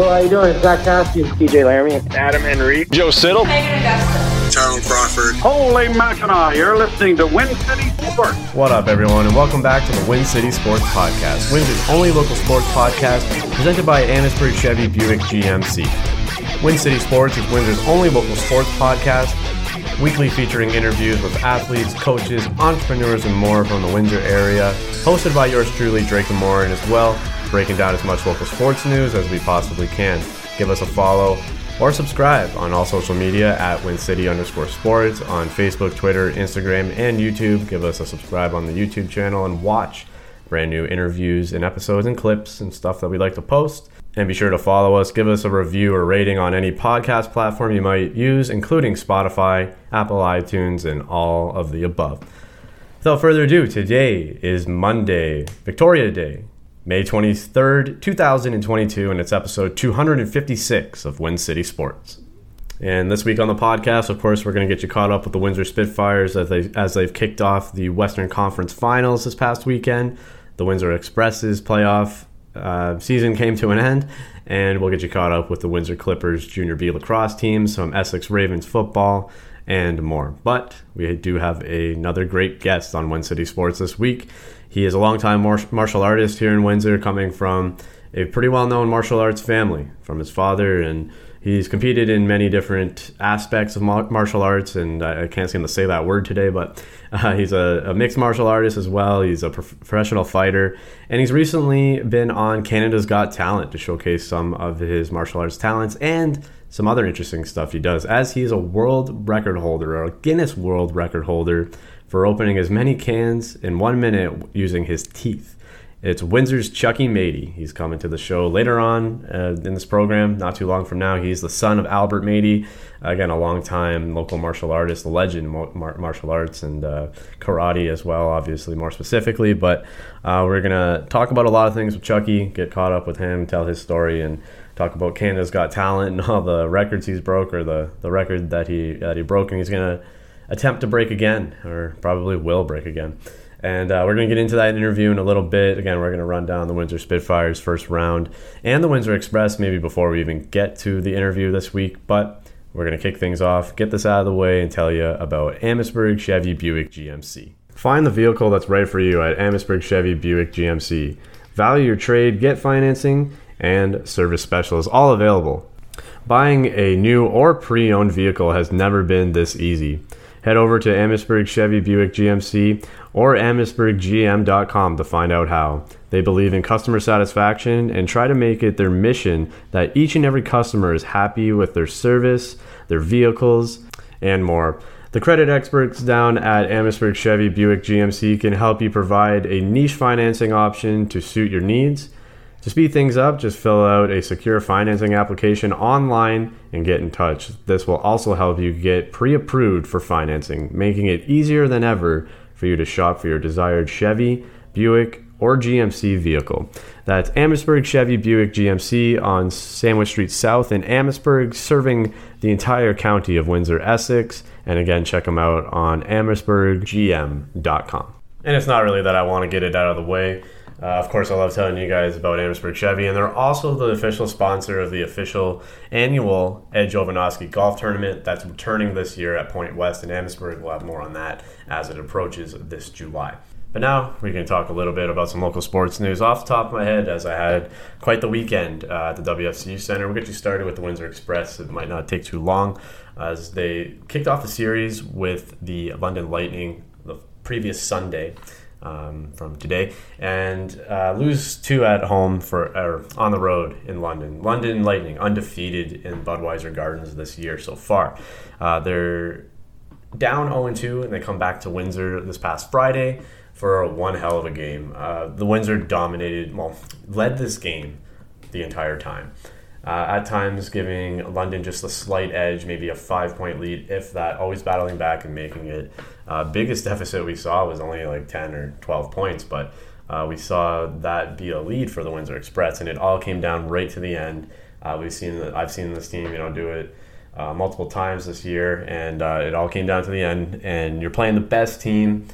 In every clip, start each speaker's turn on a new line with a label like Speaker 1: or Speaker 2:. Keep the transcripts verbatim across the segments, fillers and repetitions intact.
Speaker 1: Hello, how you doing? It's Zach Cassidy, T J Laramie,
Speaker 2: Adam Henry,
Speaker 3: Joe Siddle,
Speaker 4: Megan Augusta,
Speaker 5: Tyrone Crawford.
Speaker 2: Holy Mackinac, you're listening to Win City Sports.
Speaker 6: What up, everyone, and welcome back to the Win City Sports Podcast, Windsor's only local sports podcast, presented by Amherstburg Chevy Buick G M C. Win City Sports is Windsor's only local sports podcast, weekly featuring interviews with athletes, coaches, entrepreneurs, and more from the Windsor area, hosted by yours truly, Drake and Moore, and as well, breaking down as much local sports news as we possibly can. Give us a follow or subscribe on all social media at WinCity underscore sports on Facebook, Twitter, Instagram, and YouTube. Give us a subscribe on the YouTube channel and watch brand new interviews and episodes and clips and stuff that we like to post. And be sure to follow us. Give us a review or rating on any podcast platform you might use, including Spotify, Apple iTunes, and all of the above. Without further ado, today is Monday, Victoria Day, May twenty-third, twenty twenty-two, and it's episode two hundred fifty-six of Win City Sports. And this week on the podcast, of course, we're going to get you caught up with the Windsor Spitfires as, they, as they've kicked off the Western Conference Finals this past weekend. The Windsor Express's playoff uh, season came to an end, and we'll get you caught up with the Windsor Clippers Junior B lacrosse team, some Essex Ravens football, and more. But we do have another great guest on Win City Sports this week. He is a longtime martial artist here in Windsor, coming from a pretty well-known martial arts family from his father, and he's competed in many different aspects of martial arts, and I can't seem to say that word today, but uh, he's a, a mixed martial artist as well. He's a prof- professional fighter, and he's recently been on Canada's Got Talent to showcase some of his martial arts talents and some other interesting stuff he does, as he's a world record holder, or a Guinness World Record holder, for opening as many cans in one minute using his teeth. It's Windsor's Chucky Mady. He's coming to the show later on uh, in this program, not too long from now. He's the son of Albert Mady, again, a long-time local martial artist, a legend in mar- martial arts and uh, karate as well, obviously, more specifically. But uh, we're going to talk about a lot of things with Chucky, get caught up with him, tell his story, and talk about Canada's Got Talent and all the records he's broke, or the, the record that he, that he broke, and he's going to attempt to break again, or probably will break again. And uh, we're going to get into that interview in a little bit. Again, we're going to run down the Windsor Spitfires first round and the Windsor Express maybe before we even get to the interview this week. But we're going to kick things off, get this out of the way, and tell you about Amherstburg Chevy Buick G M C. Find the vehicle that's right for you at Amherstburg Chevy Buick G M C. Value your trade, get financing, and service specials all available. Buying a new or pre-owned vehicle has never been this easy. Head over to Amherstburg Chevy Buick G M C or amherstburg g m dot com to find out how. They believe in customer satisfaction and try to make it their mission that each and every customer is happy with their service, their vehicles, and more. The credit experts down at Amherstburg Chevy Buick G M C can help you provide a niche financing option to suit your needs. To speed things up, just fill out a secure financing application online and get in touch. This will also help you get pre-approved for financing, making it easier than ever for you to shop for your desired Chevy, Buick, or G M C vehicle. That's Amherstburg Chevy Buick G M C on Sandwich Street South in Amherstburg, serving the entire county of Windsor, Essex. And again, check them out on amherstburg g m dot com. And it's not really that I want to get it out of the way. Uh, of course, I love telling you guys about Amherstburg Chevy, and they're also the official sponsor of the official annual Ed Jovanovski Golf Tournament that's returning this year at Point West in Amherstburg. We'll have more on that as it approaches this July. But now we can talk a little bit about some local sports news off the top of my head, as I had quite the weekend uh, at the W F C U Center. We'll get you started with the Windsor Express. It might not take too long, as they kicked off the series with the London Lightning the previous Sunday. Um, from today, and uh, lose two at home for or on the road in London. London Lightning undefeated in Budweiser Gardens this year so far. Uh, they're down oh and two, and they come back to Windsor this past Friday for a one hell of a game. Uh, the Windsor dominated, well, led this game the entire time. Uh, at times giving London just a slight edge, maybe a five-point lead, if that, always battling back and making it. Uh, biggest deficit we saw was only like ten or twelve points, but uh, we saw that be a lead for the Windsor Express, and it all came down right to the end. Uh, we've seen, I've seen this team, you know, do it uh, multiple times this year, and uh, it all came down to the end. And you're playing the best team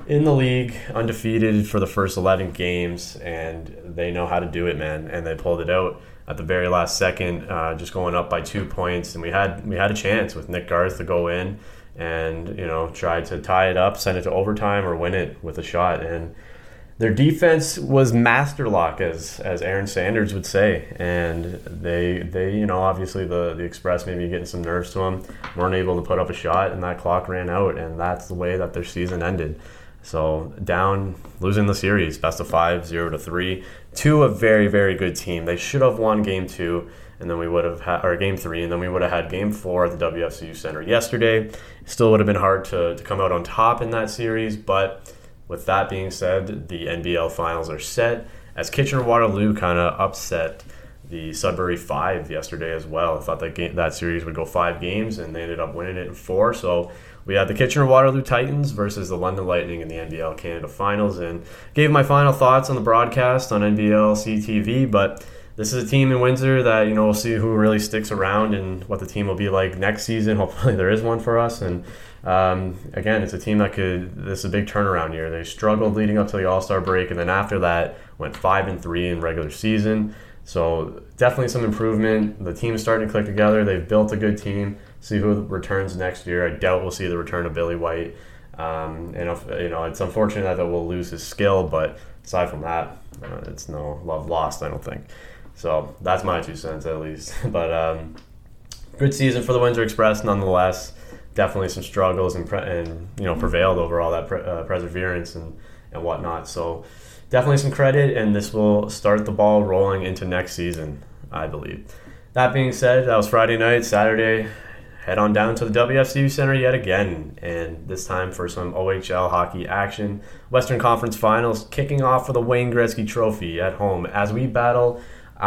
Speaker 6: in the league, undefeated for the first eleven games, and they know how to do it, man. And they pulled it out at the very last second, uh, just going up by two points. And we had we had a chance with Nick Garth to go in and, you know, try to tie it up, send it to overtime, or win it with a shot. And their defense was master lock, as as Aaron Sanders would say. And they, they you know, obviously the, the Express maybe getting some nerves to them, weren't able to put up a shot, and that clock ran out. And that's the way that their season ended. So down, losing the series, best of five, zero to three, to a very, very good team. They should have won game two, and then we would have had, or game three, and then we would have had game four at the W F C U Center yesterday. Still would have been hard to, to come out on top in that series, but with that being said, the N B L finals are set, as Kitchener-Waterloo kind of upset the Sudbury Five yesterday as well. I thought that game, that series would go five games, and they ended up winning it in four. So we had the Kitchener-Waterloo Titans versus the London Lightning in the N B L Canada Finals, and gave my final thoughts on the broadcast on N B L C T V. But this is a team in Windsor that, you know, we'll see who really sticks around and what the team will be like next season. Hopefully there is one for us. And um, again, it's a team that could, this is a big turnaround year. They struggled leading up to the All-Star break, and then after that went five and three in regular season. So definitely some improvement. The team is starting to click together. They've built a good team. See who returns next year. I doubt we'll see the return of Billy White. Um, and if, you know, it's unfortunate that we'll lose his skill, but aside from that, uh, it's no love lost, I don't think. So that's my two cents at least. But um, good season for the Windsor Express nonetheless. Definitely some struggles and, pre- and you know, prevailed over all that pre- uh, perseverance and, and whatnot. So definitely some credit, and this will start the ball rolling into next season, I believe. That being said, that was Friday night. Saturday, head on down to the W F C U Center yet again, and this time for some O H L hockey action. Western Conference Finals kicking off for the Wayne Gretzky Trophy at home as we battle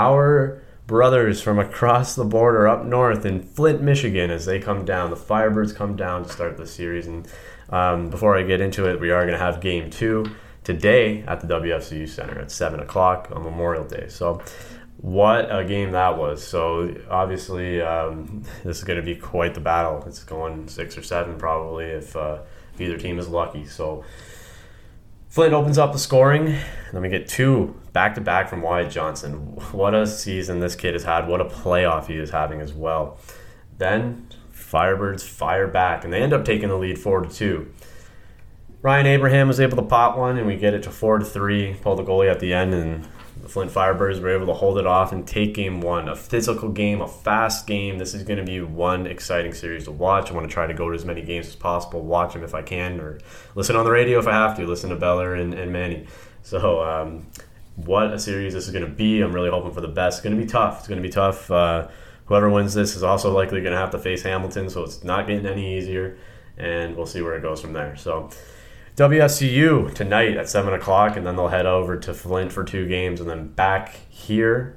Speaker 6: our brothers from across the border up north in Flint, Michigan, as they come down. The Firebirds come down to start the series. And um, before I get into it, we are going to have game two today at the W F C U Center at seven o'clock on Memorial Day. So what a game that was. So obviously um, this is going to be quite the battle. It's going six or seven probably if, uh, if either team is lucky. So Flint opens up the scoring, and then we get two back-to-back from Wyatt Johnson. What a season this kid has had. What a playoff he is having as well. Then Firebirds fire back, and they end up taking the lead four to two. Ryan Abraham was able to pop one, and we get it to four to three, pull the goalie at the end, and the Flint Firebirds were able to hold it off and take game one. A physical game, a fast game. This is going to be one exciting series to watch. I want to try to go to as many games as possible, watch them if I can, or listen on the radio if I have to, listen to Beller and, and Manny. So um, what a series this is going to be. I'm really hoping for the best. It's going to be tough. It's going to be tough. Uh, whoever wins this is also likely going to have to face Hamilton, so it's not getting any easier, and we'll see where it goes from there. So W F C U tonight at seven o'clock, and then they'll head over to Flint for two games, and then back here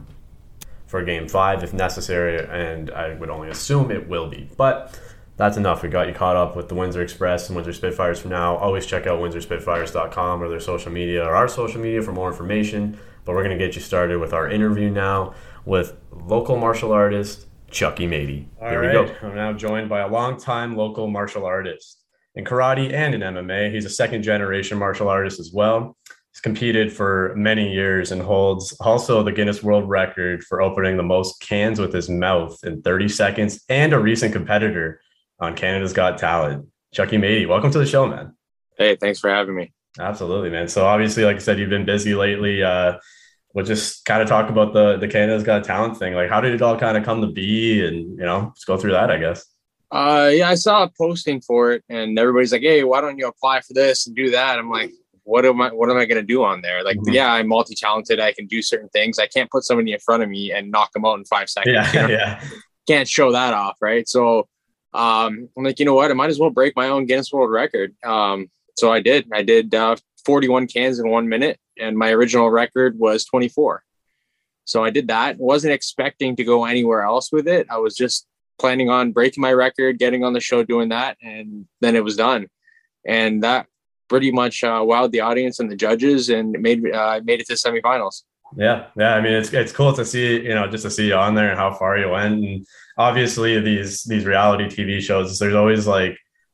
Speaker 6: for game five if necessary, and I would only assume it will be. But that's enough. We got you caught up with the Windsor Express and Windsor Spitfires for now. Always check out windsor spitfires dot com or their social media or our social media for more information. But we're going to get you started with our interview now with local martial artist Chucky Mady. Here we go. I'm now joined by a longtime local martial artist in karate and in M M A. He's a second-generation martial artist as well. He's competed for many years and holds also the Guinness World Record for opening the most cans with his mouth in thirty seconds, and a recent competitor on Canada's Got Talent. Chucky Mady, welcome to the show, man.
Speaker 3: Hey, thanks for having me.
Speaker 6: Absolutely, man. So obviously, like I said, you've been busy lately. Uh, we'll just kind of talk about the, the Canada's Got Talent thing. Like, how did it all kind of come to be? And, you know, just go through that, I guess.
Speaker 3: Uh, yeah, I saw a posting for it, and everybody's like, "Hey, why don't you apply for this and do that?" I'm like, "What am I? What am I going to do on there?" Like, mm-hmm. yeah, I'm multi-talented. I can do certain things. I can't put somebody in front of me and knock them out in five seconds.
Speaker 6: Yeah,
Speaker 3: you know?
Speaker 6: yeah.
Speaker 3: Can't show that off, right? So, um, I'm like, you know what? I might as well break my own Guinness World Record. Um, so I did. I did uh, forty-one cans in one minute, and my original record was twenty-four. So I did that. Wasn't expecting to go anywhere else with it. I was just planning on breaking my record, getting on the show, doing that, and then it was done. And that pretty much uh, wowed the audience and the judges, and it made uh, made it to semifinals.
Speaker 6: Yeah, yeah. I mean, it's it's cool to see, you know, just to see you on there and how far you went. And obviously, these these reality T V shows, there's always like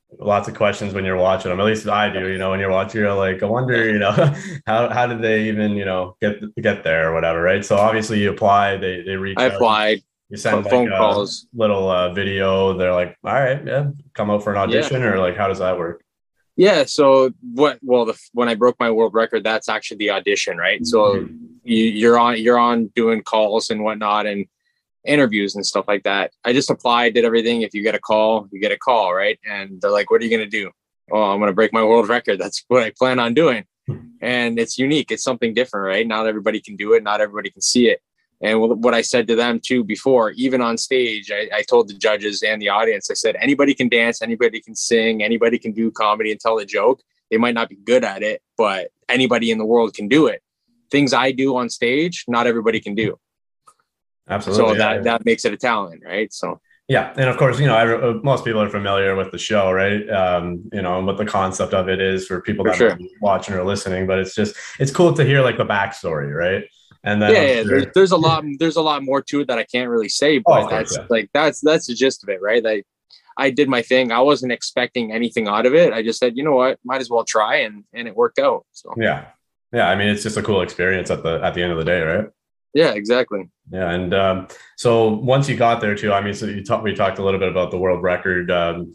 Speaker 6: lots of questions when you're watching them. At least I do, you know, when you're watching, you're like, I wonder, you know, how, how did they even, you know, get, get there or whatever. Right. So obviously you apply, they, they reach
Speaker 3: I
Speaker 6: out,
Speaker 3: applied,
Speaker 6: you send like
Speaker 3: phone
Speaker 6: a
Speaker 3: calls,
Speaker 6: little uh, video. They're like, all right, yeah, come out for an audition,
Speaker 3: yeah.
Speaker 6: or like, how does that work?
Speaker 3: Yeah. So what, well, the, when I broke my world record, that's actually the audition, right? So
Speaker 6: Mm-hmm.
Speaker 3: you, you're on, you're on doing calls and whatnot and interviews and stuff like that. I just applied, did everything. If you get a call, you get a call, right? And they're like, what are you going to do? Oh, I'm going to break my world record. That's what I plan on doing. And it's unique. It's something different, right? Not everybody can do it. Not everybody can see it. And what I said to them too before, even on stage, I, I told the judges and the audience, I said, anybody can dance, anybody can sing, anybody can do comedy and tell a joke. They might not be good at it, but anybody in the world can do it. Things I do on stage, not everybody can do.
Speaker 6: Absolutely.
Speaker 3: So
Speaker 6: yeah,
Speaker 3: that,
Speaker 6: yeah.
Speaker 3: that makes it a talent, right? So
Speaker 6: yeah. And of course, you know, every, most people are familiar with the show, right? Um, you know, and what the concept of it is for people
Speaker 3: For
Speaker 6: that
Speaker 3: sure.
Speaker 6: are watching or listening, but it's just, it's cool to hear like the backstory, right? And then
Speaker 3: yeah,
Speaker 6: I'm
Speaker 3: yeah
Speaker 6: sure-
Speaker 3: there's, there's a lot, there's a lot more to it that I can't really say, but
Speaker 6: Oh, of course,
Speaker 3: that's
Speaker 6: yeah.
Speaker 3: like, that's, that's the gist of it, right? Like I did my thing. I wasn't expecting anything out of it. I just said, you know what, might as well try. And, and it worked out. So
Speaker 6: yeah. Yeah. I mean, it's just a cool experience at the, at the end of the day, right?
Speaker 3: yeah, exactly.
Speaker 6: Yeah. And um, so once you got there too, I mean, so you talked, we talked a little bit about the world record um,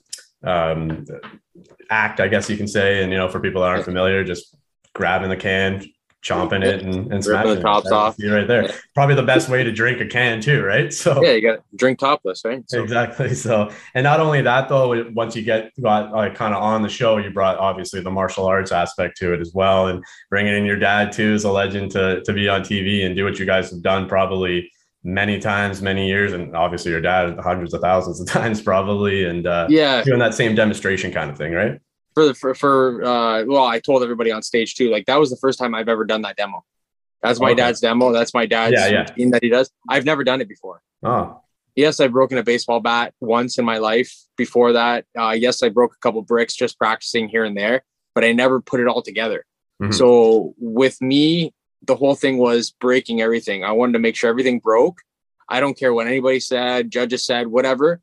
Speaker 6: um, act, I guess you can say. And, you know, for people that aren't familiar, just grabbing the can, chomping it and, and smashing
Speaker 3: the tops
Speaker 6: it.
Speaker 3: off.
Speaker 6: You right there.
Speaker 3: Yeah.
Speaker 6: Probably the best way to drink a can too, right? So
Speaker 3: Yeah, you got to drink topless, right? So,
Speaker 6: exactly. So, and not only that though, once you get got like kind of on the show, you brought obviously the martial arts aspect to it as well, and bringing in your dad too as a legend to to be on T V and do what you guys have done probably many times, many years, and obviously your dad hundreds of thousands of times probably, and uh,
Speaker 3: yeah,
Speaker 6: doing that same demonstration kind of thing, right?
Speaker 3: for the for, for uh, well, I told everybody on stage too. Like that was the first time I've ever done that demo. That's my
Speaker 6: Okay.
Speaker 3: dad's demo. That's my dad's
Speaker 6: Yeah, yeah.
Speaker 3: routine that he does. I've never done it before.
Speaker 6: Oh,
Speaker 3: Yes, I've broken a baseball bat once in my life. Before that, uh, yes, I broke a couple bricks just practicing here and there, but I never put it all together.
Speaker 6: Mhm.
Speaker 3: So with me, the whole thing was breaking everything. I wanted to make sure everything broke. I don't care what anybody said, judges said, whatever.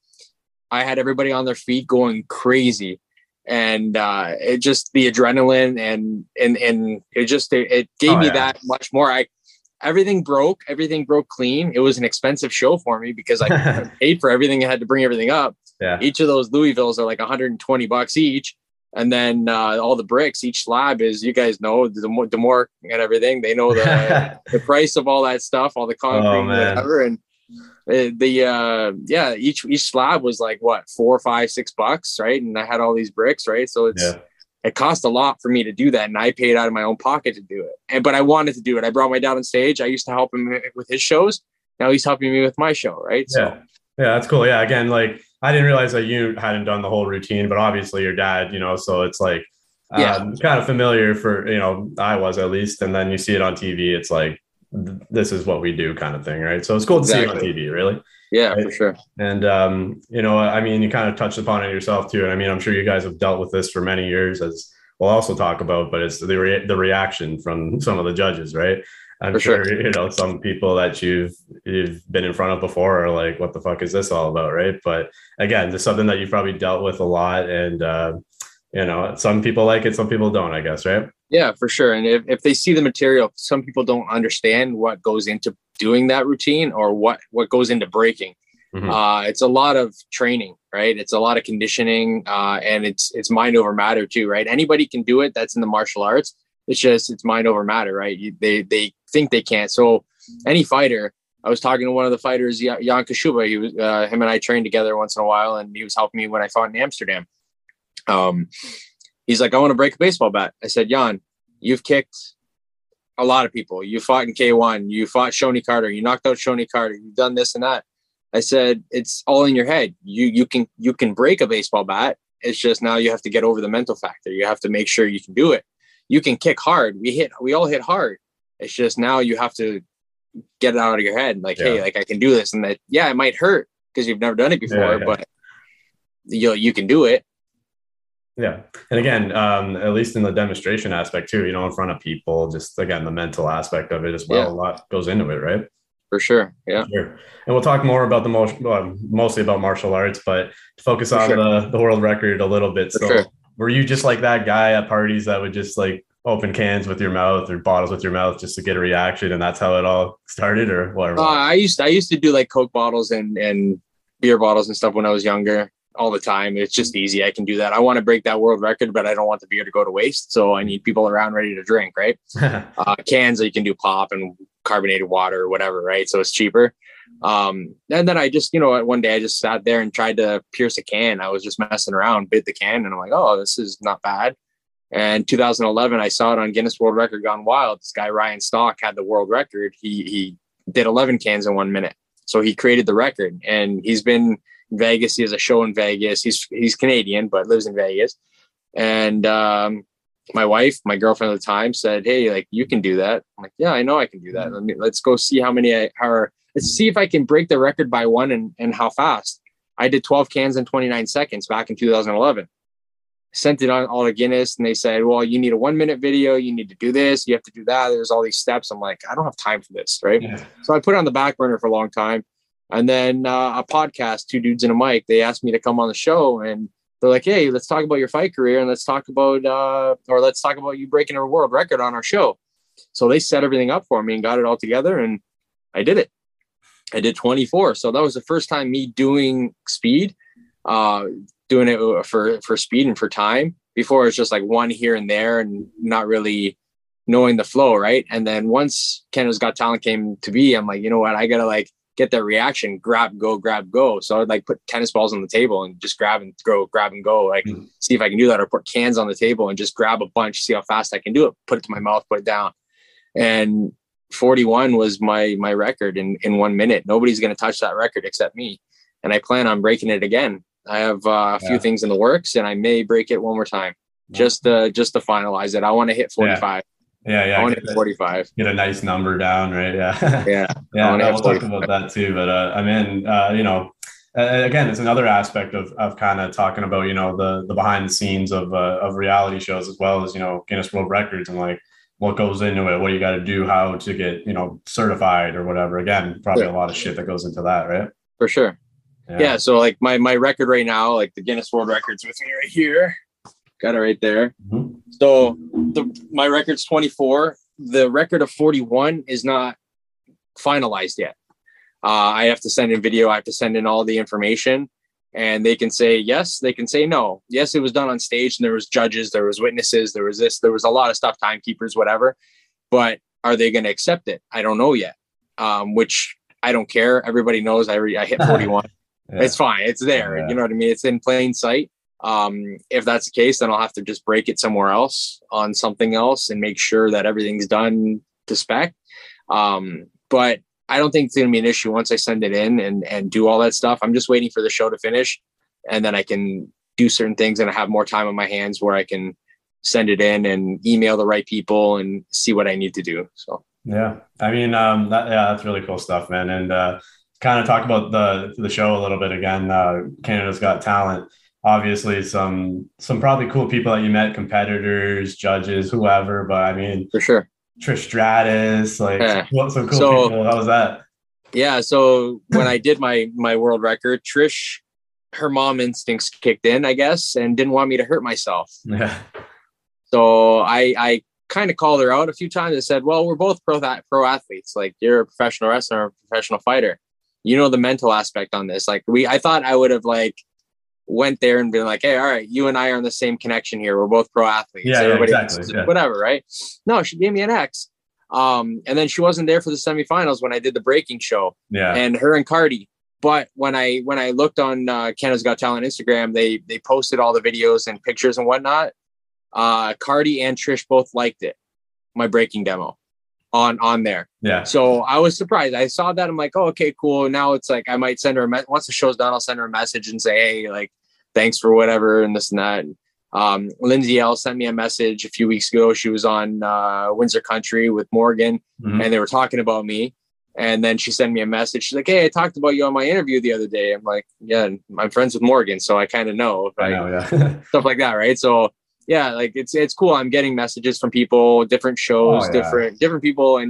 Speaker 3: I had everybody on their feet going crazy. And uh, it just the adrenaline and and and it just it, it gave
Speaker 6: Oh,
Speaker 3: me
Speaker 6: yeah.
Speaker 3: that much more. I everything broke, everything broke clean. It was an expensive show for me because I paid for everything. I had to bring everything up.
Speaker 6: yeah.
Speaker 3: Each of those Louisvilles are like one hundred twenty bucks each, and then uh, all the bricks. Each slab is, you guys know, the more, the more and everything. They know the the price of all that stuff, all the concrete,
Speaker 6: Oh,
Speaker 3: and
Speaker 6: man.
Speaker 3: whatever, and. Uh, the uh yeah each each slab was like what four five six bucks, right? And I had all these bricks, right? So it's
Speaker 6: Yeah.
Speaker 3: it cost a lot for me to do that, and I paid out of my own pocket to do it. And but I wanted to do it. I brought my dad on stage. I used to help him with his shows. Now he's helping me with my show, right? So
Speaker 6: Yeah. Yeah, that's cool. Yeah. Again, like I didn't realize that you hadn't done the whole routine, but obviously your dad, you know, so it's like um,
Speaker 3: Yeah.
Speaker 6: kind of familiar for, you know, I was at least. And then you see it on T V. It's like, th- this is what we do kind of thing. Right. So it's cool to see it on
Speaker 3: Exactly.
Speaker 6: T V, really.
Speaker 3: yeah,
Speaker 6: Right.
Speaker 3: for sure.
Speaker 6: And, um, you know, I mean, you kind of touched upon it yourself too. And I mean, I'm sure you guys have dealt with this for many years, as we'll also talk about, but it's the, re- the reaction from some of the judges, right? I'm
Speaker 3: For
Speaker 6: sure,
Speaker 3: sure.
Speaker 6: you know, some people that you've you've been in front of before are like, what the fuck is this all about, right? But again, there's something that you've probably dealt with a lot, and uh, you know, some people like it, some people don't, I guess, right?
Speaker 3: Yeah, for sure. And if, if they see the material, some people don't understand what goes into doing that routine or what what goes into breaking.
Speaker 6: Mhm.
Speaker 3: Uh, it's a lot of training, right? It's a lot of conditioning, uh, and it's it's mind over matter too, right? Anybody can do it. That's in the martial arts. It's just it's mind over matter, right? You, they they think they can't. So any fighter. I was talking to one of the fighters, Jan Kashuba. He was uh, him and I trained together once in a while, and he was helping me when I fought in Amsterdam. Um, he's like, I want to break a baseball bat. I said, Jan, you've kicked a lot of people. You fought in K one. You fought Shoney Carter. You knocked out Shoney Carter. You've done this and that. I said, it's all in your head. You you can you can break a baseball bat. It's just now you have to get over the mental factor. You have to make sure you can do it. You can kick hard. We hit. We all hit hard. It's just now you have to get it out of your head. Like,
Speaker 6: Yeah.
Speaker 3: hey, like I can do this, and that yeah, it might hurt because you've never done it before,
Speaker 6: Yeah, yeah.
Speaker 3: but you you can do it.
Speaker 6: Yeah. And again, um, at least in the demonstration aspect too, you know, in front of people, just again, the mental aspect of it as well.
Speaker 3: Yeah.
Speaker 6: A lot goes into it, right?
Speaker 3: for sure. Yeah.
Speaker 6: Sure. And we'll talk more about the most, well, mostly about martial arts, but to focus
Speaker 3: For
Speaker 6: on
Speaker 3: sure.
Speaker 6: the, the world record a little bit.
Speaker 3: For
Speaker 6: So
Speaker 3: sure.
Speaker 6: were you just like that guy at parties that would just like open cans with your mouth or bottles with your mouth just to get a reaction, and that's how it all started, or what?
Speaker 3: Uh, I used I used to do like Coke bottles and and beer bottles and stuff when I was younger all the time. It's just easy. I can do that. I want to break that world record, but I don't want the beer to go to waste. So I need people around ready to drink, right? uh, cans, you can do pop and carbonated water or whatever, right? So it's cheaper. Um, and then I just, you know, one day I just sat there and tried to pierce a can. I was just messing around, bit the can, and I'm like, oh, this is not bad. And two thousand eleven, I saw it on Guinness World Record Gone Wild. This guy, Ryan Stock, had the world record. He he did eleven cans in one minute. So he created the record, and he's been in Vegas. He has a show in Vegas. He's he's Canadian, but lives in Vegas. And um, my wife, my girlfriend at the time, said, "Hey, like, you can do that." I'm like, "Yeah, I know I can do that. Let me, let's go see how many I are. Let's see if I can break the record by one and, and how fast." I did twelve cans in twenty-nine seconds back in two thousand eleven. Sent it on all to Guinness, and they said, "Well, you need a one minute video. You need to do this. You have to do that. There's all these steps." I'm like, I don't have time for this. Right. Yeah. So I put it on the back burner for a long time. And then uh, a podcast, Two Dudes and a Mic, they asked me to come on the show, and they're like, "Hey, let's talk about your fight career, and let's talk about, uh, or let's talk about you breaking a world record on our show." So they set everything up for me and got it all together, and I did it. I did twenty-four. So that was the first time me doing speed, uh, doing it for, for speed and for time. Before, it was just like one here and there and not really knowing the flow. Right. And then once Canada's Got Talent came to be, I'm like, you know what, I got to like get that reaction, grab, go, grab, go. So I'd like put tennis balls on the table and just grab and go, grab and go, like mm. see if I can do that, or put cans on the table and just grab a bunch, see how fast I can do it, put it to my mouth, put it down. And forty-one was my, my record in, in one minute. Nobody's going to touch that record except me. And I plan on breaking it again. I have uh, a few yeah. things in the works, and I may break it one more time yeah. just to, just to finalize it. I want to hit forty-five.
Speaker 6: Yeah. Yeah. yeah.
Speaker 3: I want to hit forty-five.
Speaker 6: Get a nice number down. Right. Yeah.
Speaker 3: Yeah.
Speaker 6: yeah. No, we'll talk about that too. But uh, I mean, uh, you know, uh, again, it's another aspect of, of kind of talking about, you know, the, the behind the scenes of, uh, of reality shows, as well as, you know, Guinness World Records, and like what goes into it, what you got to do, how to get, you know, certified or whatever. Again, probably yeah. a lot of shit that goes into that. Right.
Speaker 3: For sure. Yeah. yeah. So like my, my record right now, like the Guinness World Records with me right here. Got it right there. Mm-hmm. So the, my record's twenty-four. The record of forty-one is not finalized yet. Uh, I have to send in video. I have to send in all the information, and they can say yes. They can say no. Yes, it was done on stage, and there was judges, there was witnesses, there was this, there was a lot of stuff, timekeepers, whatever. But are they going to accept it? I don't know yet. Um, which I don't care. Everybody knows I re- I hit forty-one. Yeah. It's fine. It's there. Yeah. You know what I mean? It's in plain sight. Um, if that's the case, then I'll have to just break it somewhere else on something else and make sure that everything's done to spec. Um, but I don't think it's going to be an issue once I send it in and, and do all that stuff. I'm just waiting for the show to finish, and then I can do certain things, and I have more time on my hands where I can send it in and email the right people and see what I need to do. So,
Speaker 6: yeah, I mean, um, that, yeah, that's really cool stuff, man. And, uh, kind of talk about the, the show a little bit again. Uh, Canada's Got Talent. Obviously some, some probably cool people that you met, competitors, judges, whoever, but I mean,
Speaker 3: for sure.
Speaker 6: Trish Stratus, like yeah. some, some cool
Speaker 3: so,
Speaker 6: people. How was that?
Speaker 3: Yeah. So when I did my, my world record, Trish, her mom instincts kicked in, I guess, and didn't want me to hurt myself.
Speaker 6: Yeah.
Speaker 3: So I, I kind of called her out a few times and said, well, we're both pro, pro athletes. Like, you're a professional wrestler, a professional fighter. You know, the mental aspect on this. Like we, I thought I would have like, went there and been like, hey, all right, you and I are on the same connection here. We're both pro athletes.
Speaker 6: Yeah,
Speaker 3: Everybody
Speaker 6: yeah, exactly.
Speaker 3: else,
Speaker 6: yeah.
Speaker 3: whatever, right? No, she gave me an X. Um, and then she wasn't there for the semifinals when I did the breaking show.
Speaker 6: Yeah.
Speaker 3: And her and Cardi. But when I when I looked on uh, Canada's Got Talent Instagram, they they posted all the videos and pictures and whatnot. Uh, Cardi and Trish both liked it, my breaking demo on on there.
Speaker 6: Yeah.
Speaker 3: So I was surprised. I saw that. I'm like, oh, okay, cool. Now it's like I might send her a me- once the show's done, I'll send her a message and say, hey, like, thanks for whatever and this and that. Um, Lindsay L sent me a message a few weeks ago. She was on uh, Windsor Country with Morgan, mm-hmm. and they were talking about me. And then she sent me a message. She's like, hey, I talked about you on my interview the other day. I'm like, yeah, I'm friends with Morgan, so I kind of know,
Speaker 6: I know, yeah.
Speaker 3: stuff like that, right? So yeah, like it's it's cool. I'm getting messages from people, different shows,
Speaker 6: oh, yeah.
Speaker 3: different different people, and just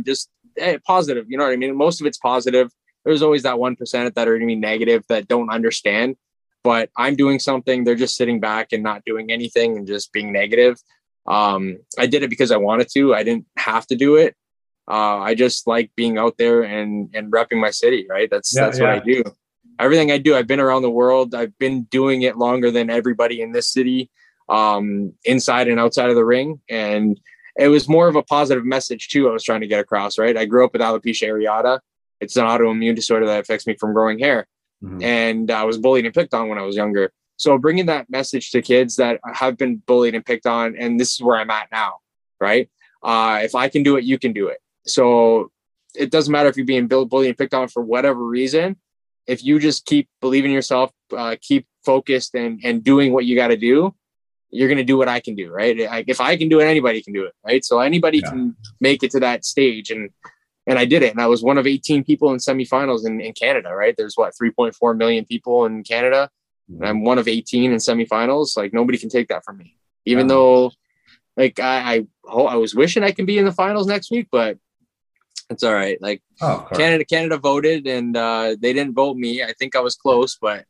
Speaker 3: eh, positive. You know what I mean? Most of it's positive. There's always that one percent that are going to be negative that don't understand. But I'm doing something. They're just sitting back and not doing anything and just being negative. Um, I did it because I wanted to. I didn't have to do it. Uh, I just like being out there and and repping my city. Right? That's
Speaker 6: Yeah,
Speaker 3: that's
Speaker 6: yeah.
Speaker 3: what I do. Everything I do, I've been around the world. I've been doing it longer than everybody in this city, um, inside and outside of the ring. And it was more of a positive message too. I was trying to get across, right? I grew up with alopecia areata. It's an autoimmune disorder that affects me from growing hair. Mm-hmm. And I was bullied and picked on when I was younger. So bringing that message to kids that have been bullied and picked on, and this is where I'm at now, right? Uh, if I can do it, you can do it. So it doesn't matter if you're being bullied and picked on for whatever reason. If you just keep believing in yourself, uh, keep focused and, and doing what you got to do, you're going to do what I can do. Right. Like, if I can do it, anybody can do it. Right. So anybody yeah. can make it to that stage. And, and I did it. And I was one of eighteen people in semifinals in, in Canada. Right. There's what, three point four million people in Canada. And I'm one of eighteen in semifinals. Like nobody can take that from me, even yeah. though like I, I, oh, I was wishing I can be in the finals next week, but it's all right. Like oh, Canada, Canada voted and uh, they didn't vote me. I think I was close, but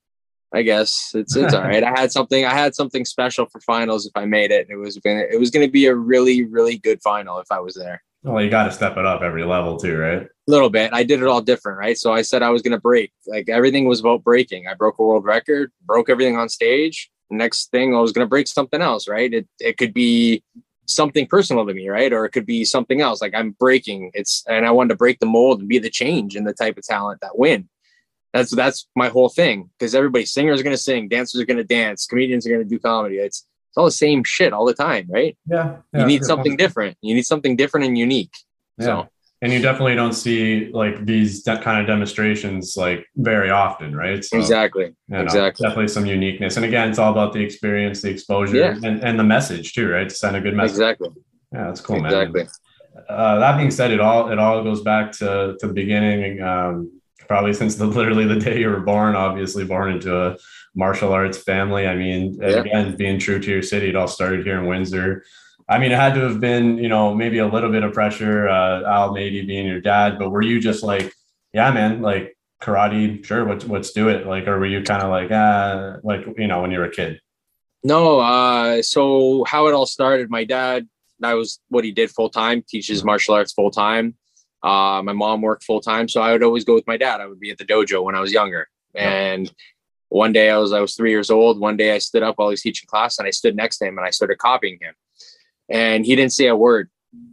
Speaker 3: I guess it's it's all right. I had something. I had something special for finals if I made it. It was gonna. It was gonna be a really, really good final if I was there.
Speaker 6: Well, you got to step it up every level too, right?
Speaker 3: A little bit. I did it all different, right? So I said I was gonna break. Like everything was about breaking. I broke a world record. Broke everything on stage. Next thing, I was gonna break something else, right? It it could be something personal to me, right? Or it could be something else. Like I'm breaking it's, and I wanted to break the mold and be the change in the type of talent that win. That's, that's my whole thing. Cause everybody singers are going to sing, dancers are going to dance, comedians are going to do comedy. It's, it's all the same shit all the time. Right.
Speaker 6: Yeah. yeah
Speaker 3: you need something different. You need something different and unique.
Speaker 6: Yeah.
Speaker 3: So.
Speaker 6: And you definitely don't see like these de- kind of demonstrations like very often, right? So,
Speaker 3: exactly.
Speaker 6: You know,
Speaker 3: exactly.
Speaker 6: Definitely some uniqueness. And again, it's all about the experience, the exposure,
Speaker 3: yeah.
Speaker 6: and, and the message too, right? To send a good message.
Speaker 3: Exactly.
Speaker 6: Yeah, that's cool,
Speaker 3: exactly.
Speaker 6: man. Uh, that being said, it all it all goes back to to the beginning. Um, probably since the literally the day you were born. Obviously, born into a martial arts family. I mean, yeah. again, being true to your city, it all started here in Windsor. I mean, it had to have been, you know, maybe a little bit of pressure, uh, Al Mady being your dad, but were you just like, yeah, man, like karate, sure, let's, let's do it. Like, or were you kind of like, ah, like, you know, when you were a kid?
Speaker 3: No. Uh, so how it all started, my dad, that was what he did full time, teaches martial arts full time. Uh, my mom worked full time. So I would always go with my dad. I would be at the dojo when I was younger. Yep. And one day I was, I was three years old. One day I stood up while he was teaching class and I stood next to him and I started copying him. And he didn't say a word.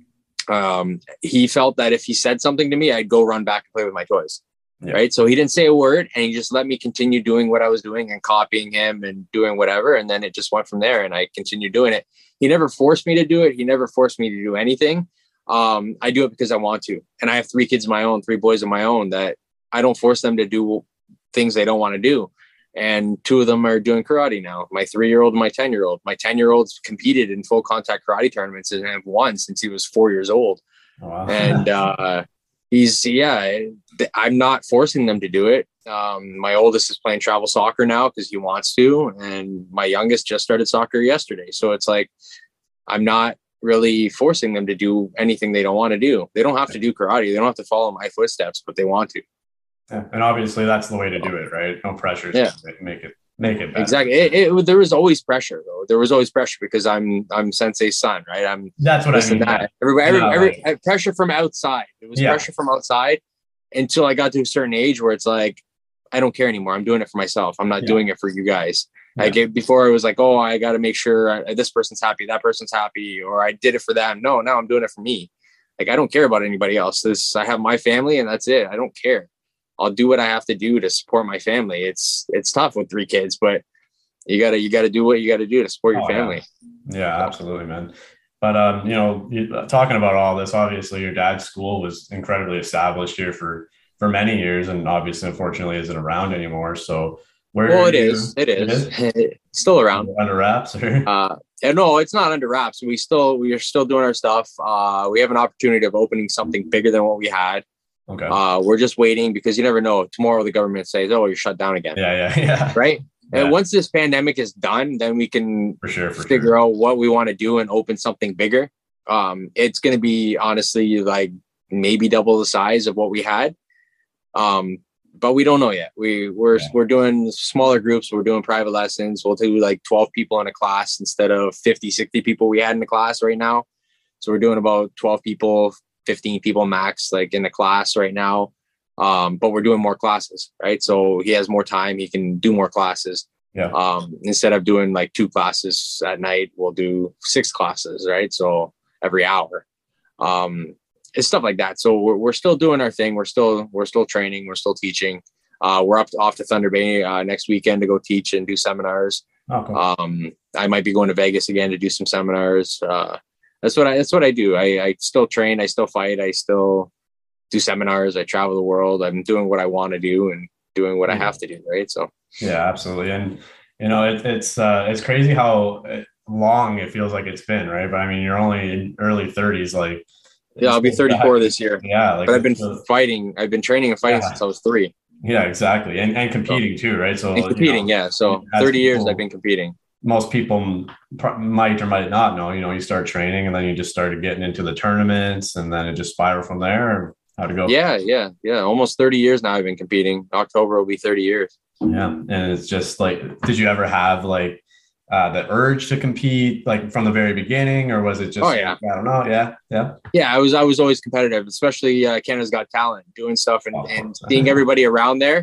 Speaker 3: Um, he felt that if he said something to me, I'd go run back and play with my toys. Yeah. Right. So he didn't say a word and he just let me continue doing what I was doing and copying him and doing whatever. And then it just went from there and I continued doing it. He never forced me to do it. He never forced me to do anything. Um, I do it because I want to. And I have three kids of my own, three boys of my own that I don't force them to do things they don't want to do. And two of them are doing karate now, my three-year-old and my ten-year-old. My ten-year-old's competed in full contact karate tournaments and have won since he was four years old. Oh, wow. And uh, he's, yeah, I'm not forcing them to do it. Um, my oldest is playing travel soccer now because he wants to. And my youngest just started soccer yesterday. So it's like, I'm not really forcing them to do anything they don't want to do. They don't have to do karate. They don't have to follow my footsteps, but they want to.
Speaker 6: Yeah. And obviously that's the way to do it, right? No pressure.
Speaker 3: Yeah.
Speaker 6: To make it, make it better.
Speaker 3: Exactly. It, it, there was always pressure though. There was always pressure because I'm, I'm Sensei's son, right? I'm
Speaker 6: that's what I mean.
Speaker 3: That.
Speaker 6: Yeah.
Speaker 3: Every, every,
Speaker 6: no,
Speaker 3: every,
Speaker 6: like,
Speaker 3: pressure from outside. It was
Speaker 6: yeah.
Speaker 3: pressure from outside until I got to a certain age where it's like, I don't care anymore. I'm doing it for myself. I'm not yeah. doing it for you guys. Yeah. Like it, before it was like, oh, I got to make sure I, this person's happy. That person's happy. Or I did it for them. No, now I'm doing it for me. Like, I don't care about anybody else. This, I have my family and that's it. I don't care. I'll do what I have to do to support my family. It's, it's tough with three kids, but you gotta, you gotta do what you gotta do to support your oh, family.
Speaker 6: Yeah. yeah, absolutely, man. But, um, you know, you, talking about all this, obviously your dad's school was incredibly established here for, for many years. And obviously, unfortunately, isn't around anymore. So where
Speaker 3: well, it
Speaker 6: you,
Speaker 3: is, it is, it is. It's still around
Speaker 6: under wraps. Or?
Speaker 3: Uh, and no, it's not under wraps. We still, we are still doing our stuff. Uh, we have an opportunity of opening something bigger than what we had.
Speaker 6: Okay.
Speaker 3: Uh, we're just waiting because you never know. Tomorrow the government says, "Oh, you're shut down again."
Speaker 6: Yeah, yeah, yeah.
Speaker 3: Right.
Speaker 6: Yeah.
Speaker 3: And once this pandemic is done, then we can
Speaker 6: for sure, for
Speaker 3: figure
Speaker 6: sure.
Speaker 3: out what we want to do and open something bigger. Um, it's going to be honestly like maybe double the size of what we had. Um, but we don't know yet. We we're, yeah. we're doing smaller groups. We're doing private lessons. We'll do like twelve people in a class instead of fifty, sixty people we had in the class right now. So we're doing about twelve people, fifteen people max, like in the class right now. Um, but we're doing more classes, right? So he has more time. He can do more classes.
Speaker 6: Yeah.
Speaker 3: Um, instead of doing like two classes at night, we'll do six classes, right? So every hour, um, it's stuff like that. So we're, we're still doing our thing. We're still, we're still training. We're still teaching. Uh, we're up to, off to Thunder Bay uh, next weekend to go teach and do seminars.
Speaker 6: Oh, cool.
Speaker 3: Um, I might be going to Vegas again to do some seminars. Uh, that's what I, that's what I do. I, I still train. I still fight. I still do seminars. I travel the world. I'm doing what I want to do and doing what yeah. I have to do. Right. So.
Speaker 6: Yeah, absolutely. And, you know, it, it's, uh, it's crazy how long it feels like it's been, right? But I mean, you're only in early thirties, like,
Speaker 3: yeah, I'll be thirty-four this year.
Speaker 6: Yeah. Like,
Speaker 3: but I've been fighting, I've been training and fighting
Speaker 6: yeah.
Speaker 3: since I was three.
Speaker 6: Yeah, exactly. And and competing so, too, right? So
Speaker 3: and competing. You know, yeah. So thirty
Speaker 6: people,
Speaker 3: years I've been competing.
Speaker 6: Most people might or might not know, you know, you start training and then you just started getting into the tournaments and then it just spiraled from there. How to go?
Speaker 3: Yeah. Yeah. Yeah. Almost thirty years now I've been competing. October will be thirty years.
Speaker 6: Yeah. And it's just like, did you ever have like uh, the urge to compete like from the very beginning, or was it just,
Speaker 3: oh, yeah.
Speaker 6: I don't know. Yeah. Yeah.
Speaker 3: Yeah. I was, I was always competitive, especially uh, Canada's Got Talent, doing stuff and, oh, and seeing everybody around there.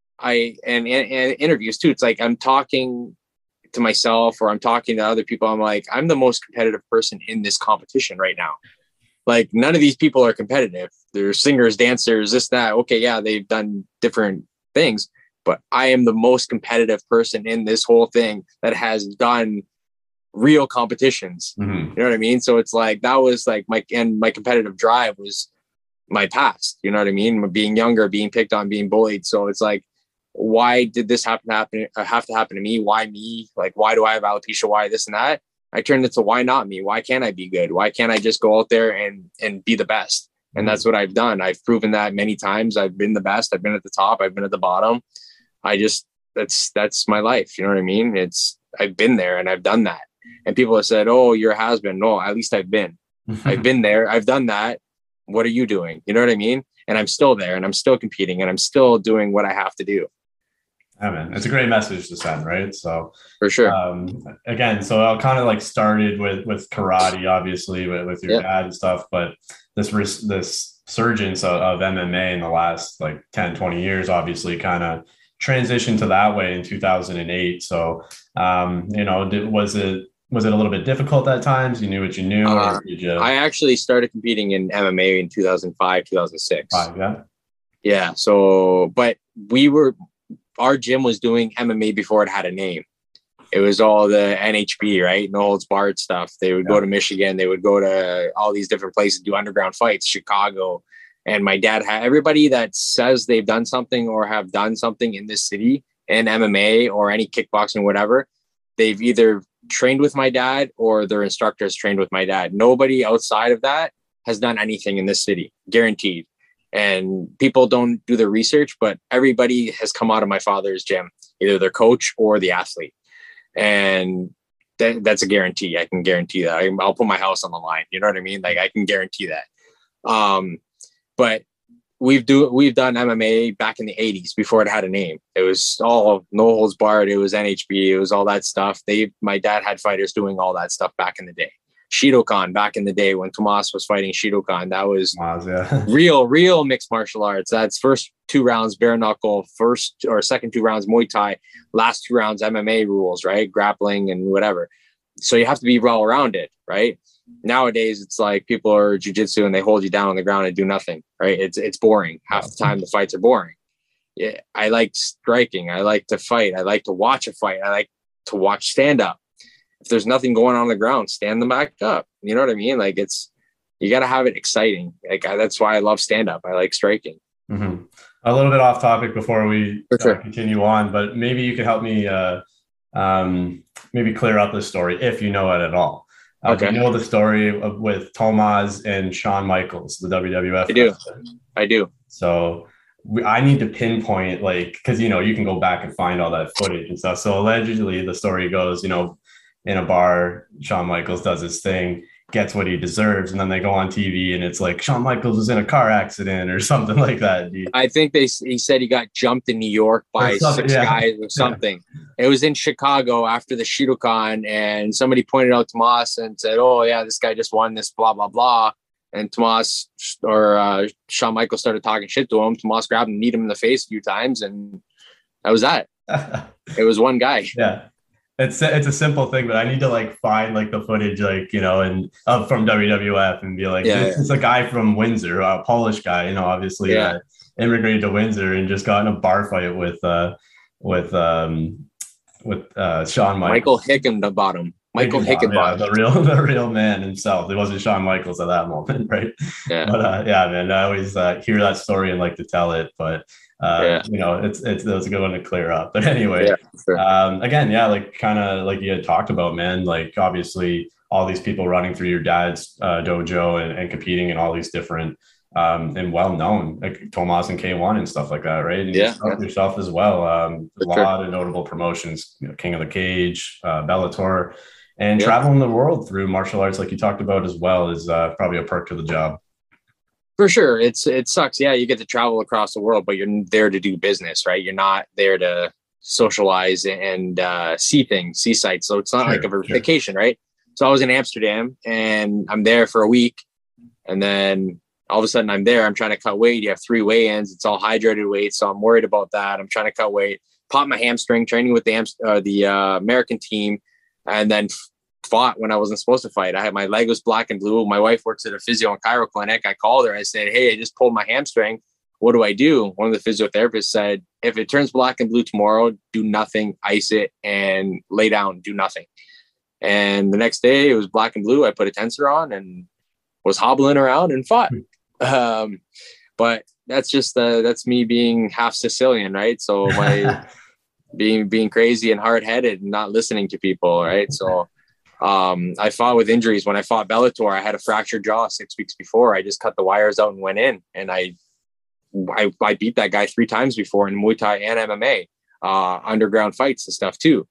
Speaker 3: I, and, and, and interviews too. It's like, I'm talking to myself or I'm talking to other people. I'm like, I'm the most competitive person in this competition right now. Like none of these people are competitive. They're singers, dancers, this, that. Okay. Yeah. They've done different things, but I am the most competitive person in this whole thing that has done real competitions.
Speaker 6: Mm-hmm.
Speaker 3: You know what I mean? So it's like, that was like my, and my competitive drive was my past, you know what I mean? Being younger, being picked on, being bullied. So it's like, why did this happen to happen, have to happen to me? Why me? Like, why do I have alopecia? Why this and that? I turned it to why not me? Why can't I be good? Why can't I just go out there and, and be the best? And that's what I've done. I've proven that many times. I've been the best. I've been at the top. I've been at the bottom. I just, that's, that's my life. You know what I mean? It's, I've been there and I've done that. And people have said, oh, you're a has-been. No, at least I've been, I've been there. I've done that. What are you doing? You know what I mean? And I'm still there and I'm still competing and I'm still doing what I have to do.
Speaker 6: Yeah, man, it's a great message to send, right? So
Speaker 3: for sure.
Speaker 6: Um, again, so I kind of like started with with karate, obviously, with, with your yeah. dad and stuff, but this this surgence of, of M M A in the last like ten, twenty years, obviously, kind of transitioned to that way in two thousand eight. So, um, you know, did, was it was it a little bit difficult at times? You knew what you knew.
Speaker 3: Uh,
Speaker 6: or did you...
Speaker 3: I actually started competing in M M A in two thousand five, two thousand six.
Speaker 6: Five, yeah.
Speaker 3: Yeah. So, but we were. Our gym was doing M M A before it had a name. It was all the N H B, right? No holds barred stuff. They would yeah. go to Michigan. They would go to all these different places, do underground fights, Chicago. And my dad had everybody that says they've done something or have done something in this city in M M A or any kickboxing, whatever. They've either trained with my dad or their instructors trained with my dad. Nobody outside of that has done anything in this city, guaranteed. And people don't do the research, but everybody has come out of my father's gym, either their coach or the athlete. And that, that's a guarantee. I can guarantee that. I, I'll put my house on the line. You know what I mean? Like I can guarantee that. Um, but we've do we've done M M A back in the eighties before it had a name. It was all no holds barred. It was N H B. It was all that stuff. They, my dad had fighters doing all that stuff back in the day. Shidokan back in the day when Tomas was fighting Shidokan, that was
Speaker 6: wow, yeah.
Speaker 3: real, real mixed martial arts. That's first two rounds bare knuckle, first or second two rounds Muay Thai, last two rounds M M A rules, right? Grappling and whatever. So you have to be well rounded, right? Nowadays, it's like people are jiu-jitsu and they hold you down on the ground and do nothing, right? It's it's boring. Half the time the fights are boring. Yeah, I like striking. I like to fight. I like to watch a fight. I like to watch stand up. If there's nothing going on, on the ground, stand them back up. You know what I mean? Like it's, you got to have it exciting. Like I, that's why I love stand up. I like striking.
Speaker 6: Mm-hmm. A little bit off topic before we uh,
Speaker 3: sure.
Speaker 6: continue on, but maybe you could help me uh, um, maybe clear up the story if you know it at all. Uh,
Speaker 3: okay.
Speaker 6: Do you know the story of, with Tomas and Shawn Michaels, the W W F?
Speaker 3: I do. I do.
Speaker 6: So we, I need to pinpoint like, cause you know, you can go back and find all that footage and stuff. So allegedly the story goes, you know, in a bar, Shawn Michaels does his thing. gets what he deserves, and then they go on T V and it's like Shawn Michaels was in a car accident or something like that. You,
Speaker 3: I think they he said he got jumped in New York by six
Speaker 6: yeah.
Speaker 3: guys or something. Yeah. It was in Chicago after the Shootokan, and somebody pointed out Tomas and said, "Oh yeah, this guy just won this, blah blah blah." And Tomas or uh, Shawn Michaels started talking shit to him. Tomas grabbed him, kneed him in the face a few times, and that was that. It was one guy.
Speaker 6: Yeah. It's it's a simple thing, but I need to like find like the footage, like, you know, and uh, from W W F and be like,
Speaker 3: yeah,
Speaker 6: this
Speaker 3: yeah.
Speaker 6: is a guy from Windsor, a Polish guy, you know, obviously
Speaker 3: yeah.
Speaker 6: uh, immigrated to Windsor and just got in a bar fight with uh, with um, with uh, Shawn Michaels.
Speaker 3: Michael Hickenbottom. Michael Hickenbottom.
Speaker 6: Yeah, the real the real man himself. It wasn't Shawn Michaels at that moment, right?
Speaker 3: Yeah.
Speaker 6: But uh, yeah, man, I always uh, hear that story and like to tell it, but. Uh,
Speaker 3: yeah.
Speaker 6: You know, it's it's it's a good one to clear up. But anyway,
Speaker 3: yeah, sure.
Speaker 6: um, again, yeah, like kind of like you had talked about, man. Like obviously, all these people running through your dad's uh, dojo and, and competing in all these different um, and well known, like Tomas and K one and stuff like that, right? And
Speaker 3: yeah,
Speaker 6: yourself,
Speaker 3: yeah.
Speaker 6: yourself as well. Um, a
Speaker 3: For
Speaker 6: lot
Speaker 3: sure.
Speaker 6: of notable promotions, you know, King of the Cage, uh, Bellator, and
Speaker 3: yeah.
Speaker 6: traveling the world through martial arts, like you talked about as well, is uh, probably a perk to the job.
Speaker 3: For sure. It's, it sucks. Yeah. You get to travel across the world, but you're there to do business, right? You're not there to socialize and uh, see things, see sights. So it's not
Speaker 6: sure,
Speaker 3: like a
Speaker 6: sure.
Speaker 3: vacation, right? So I was in Amsterdam and I'm there for a week. And then all of a sudden I'm there, I'm trying to cut weight. You have three weigh-ins. It's all hydrated weight. So I'm worried about that. I'm trying to cut weight, pop my hamstring training with the, uh, the uh, American team. And then fought when I wasn't supposed to fight. I had my leg was black and blue. My wife works at a physio and chiro clinic. I called her. I said, "Hey, I just pulled my hamstring. What do I do?" One of the physiotherapists said, "If it turns black and blue tomorrow, do nothing, ice it and lay down, do nothing." And the next day it was black and blue. I put a tensor on and was hobbling around and fought. Um, but that's just, uh, that's me being half Sicilian, right? So my being, being crazy and hard headed and not listening to people. Right. So Um, I fought with injuries. When I fought Bellator, I had a fractured jaw six weeks before. I just cut the wires out and went in, and I, I, I beat that guy three times before in Muay Thai and M M A, uh, underground fights and stuff too.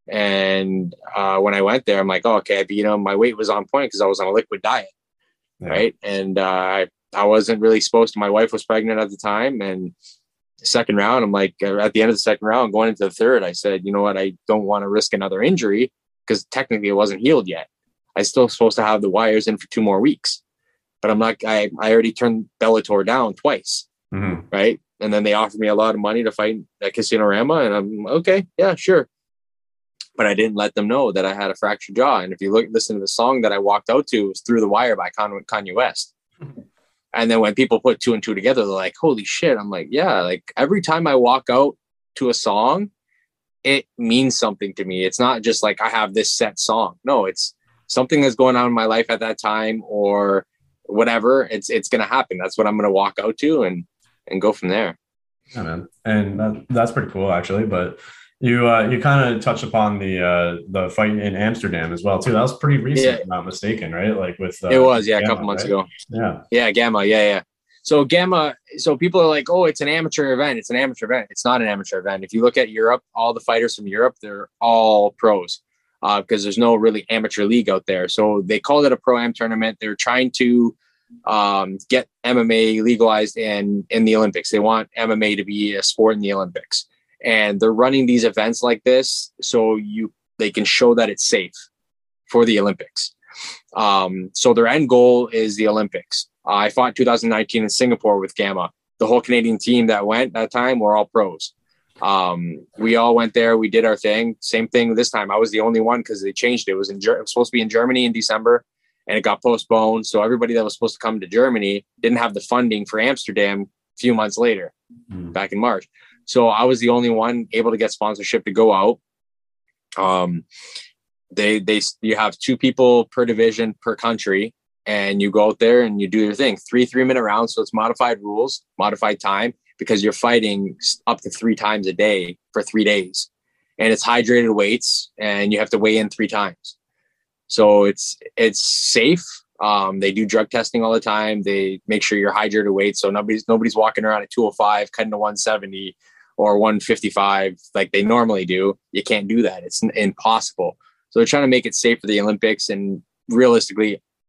Speaker 3: And uh, when I went there, I'm like, oh, okay, I beat him. My weight was on point because I was on a liquid diet, yeah. right? And uh, I, I wasn't really supposed to. My wife was pregnant at the time, and the second round, I'm like, at the end of the second round, going into the third, I said, you know what, I don't want to risk another injury. Because technically it wasn't healed yet. I still supposed to have the wires in for two more weeks, but I'm not, I, I already turned Bellator down twice.
Speaker 6: Mm-hmm.
Speaker 3: Right. And then they offered me a lot of money to fight at Casino-Rama, and I'm okay. Yeah, sure. But I didn't let them know that I had a fractured jaw. And if you look, listen to the song that I walked out to, it was Through the Wire by Kanye West. Mm-hmm. And then when people put two and two together, they're like, holy shit. I'm like, yeah, like every time I walk out to a song, it means something to me. It's not just like I have this set song. No, it's something that's going on in my life at that time or whatever. It's it's going to happen. That's what I'm going to walk out to and and go from there.
Speaker 6: Yeah, man. And that, that's pretty cool, actually. But you uh, you kind of touched upon the uh, the fight in Amsterdam as well, too. That was pretty recent,
Speaker 3: yeah.
Speaker 6: if I'm not mistaken, right? Like with uh,
Speaker 3: it was, yeah,
Speaker 6: Gamma,
Speaker 3: a couple months
Speaker 6: right?
Speaker 3: ago.
Speaker 6: Yeah,
Speaker 3: yeah, Gamma, yeah, yeah. So Gamma, so people are like, oh, it's an amateur event. It's an amateur event. It's not an amateur event. If you look at Europe, all the fighters from Europe, they're all pros uh, because there's no really amateur league out there. So they called it a pro-am tournament. They're trying to um, get M M A legalized in, in the Olympics. They want M M A to be a sport in the Olympics. And they're running these events like this so you they can show that it's safe for the Olympics. Um, so their end goal is the Olympics. Uh, I fought two thousand nineteen in Singapore with Gamma. The whole Canadian team that went that time were all pros. Um, we all went there. We did our thing. Same thing this time. I was the only one because they changed it. It was in Ger- it was supposed to be in Germany in December, and it got postponed. So everybody that was supposed to come to Germany didn't have the funding for Amsterdam a few months later, mm. back in March. So I was the only one able to get sponsorship to go out. Um, they they you have two people per division per country. And you go out there and you do your thing. Three three-minute rounds, so it's modified rules, modified time, because you're fighting up to three times a day for three days. And it's hydrated weights, and you have to weigh in three times. So it's it's safe. Um, they do drug testing all the time. They make sure you're hydrated weight, so nobody's nobody's walking around at two oh five, cutting to one seventy or one fifty-five like they normally do. You can't do that. It's impossible. So they're trying to make it safe for the Olympics, and realistically,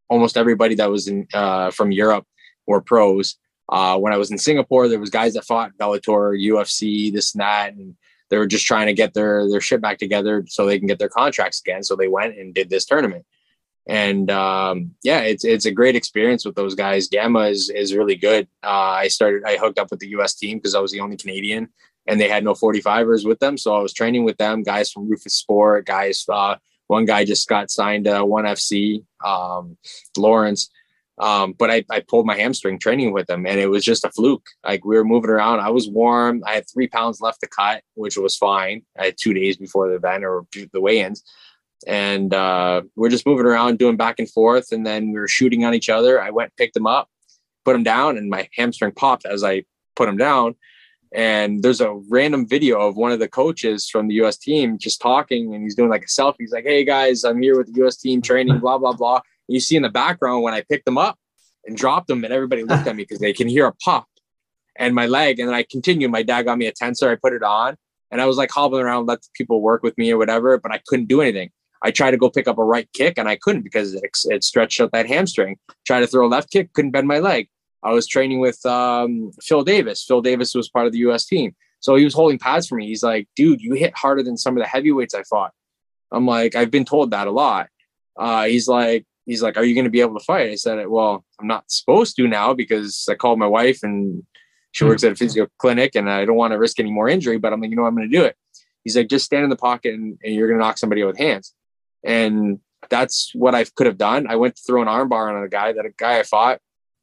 Speaker 3: almost everybody that was in uh, from Europe were pros. Uh, when I was in Singapore, there was guys that fought Bellator, U F C, this and that, and they were just trying to get their their shit back together so they can get their contracts again. So they went and did this tournament. And um, yeah, it's it's a great experience with those guys. Gamma is is really good. Uh, I started, I hooked up with the U S team because I was the only Canadian, and they had no forty-fivers with them. So I was training with them, guys from Rufus Sport, guys. Uh, one guy just got signed to one F C, um, Lawrence. Um, but I, I pulled my hamstring training with them, and it was just a fluke. Like, we were moving around. I was warm. I had three pounds left to cut, which was fine. I had two days before the event or the weigh-ins. And uh, we're just moving around, doing back and forth. And then we were shooting on each other. I went, picked him up, put him down, and my hamstring popped as I put him down. And there's a random video of one of the coaches from the U S team just talking, and he's doing like a selfie. He's like, "Hey guys, I'm here with the U S team training, blah, blah, blah." And you see in the background when I picked them up and dropped them, and everybody looked at me because they can hear a pop and my leg. And then I continued. My dad got me a tensor. I put it on, and I was like hobbling around, let the people work with me or whatever, but I couldn't do anything. I tried to go pick up a right kick, and I couldn't because it, it stretched out that hamstring. Tried to throw a left kick, couldn't bend my leg. I was training with um, Phil Davis. Phil Davis was part of the U S team. So he was holding pads for me. He's like, "Dude, you hit harder than some of the heavyweights I fought." I'm like, "I've been told that a lot." Uh, he's like, he's like, "Are you going to be able to fight?" I said, "Well, I'm not supposed to now because I called my wife and she works at a physio clinic and I don't want to risk any more injury, but I'm like, you know, I'm going to do it." He's like, "Just stand in the pocket and, and you're going to knock somebody out with hands." And that's what I could have done. I went to throw an arm bar on a guy that a guy I fought.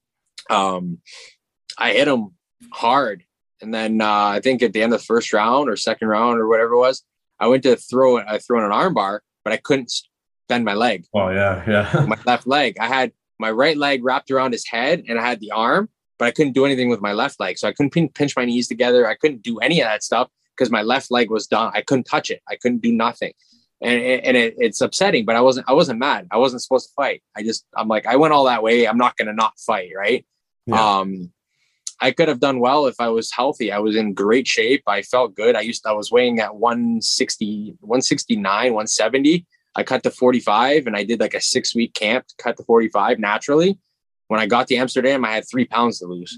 Speaker 3: Um, I hit him hard. And then uh, I think at the end of the first round or second round or whatever it was, I went to throw it. I threw in an arm bar, but I couldn't bend my leg.
Speaker 6: Oh yeah. Yeah.
Speaker 3: My left leg. I had my right leg wrapped around his head and I had the arm, but I couldn't do anything with my left leg. So I couldn't pin, pinch my knees together. I couldn't do any of that stuff because my left leg was done. I couldn't touch it. I couldn't do nothing. And, and it, it's upsetting, but I wasn't, I wasn't mad. I wasn't supposed to fight. I just, I'm like, I went all that way. I'm not going to not fight. Right. Yeah. Um, I could have done well if I was healthy. I was in great shape. I felt good. I used, I was weighing at one sixty, one sixty-nine, one seventy. I cut to forty-five and I did like a six week camp to cut to forty-five naturally. When I got to Amsterdam, I had three pounds to lose.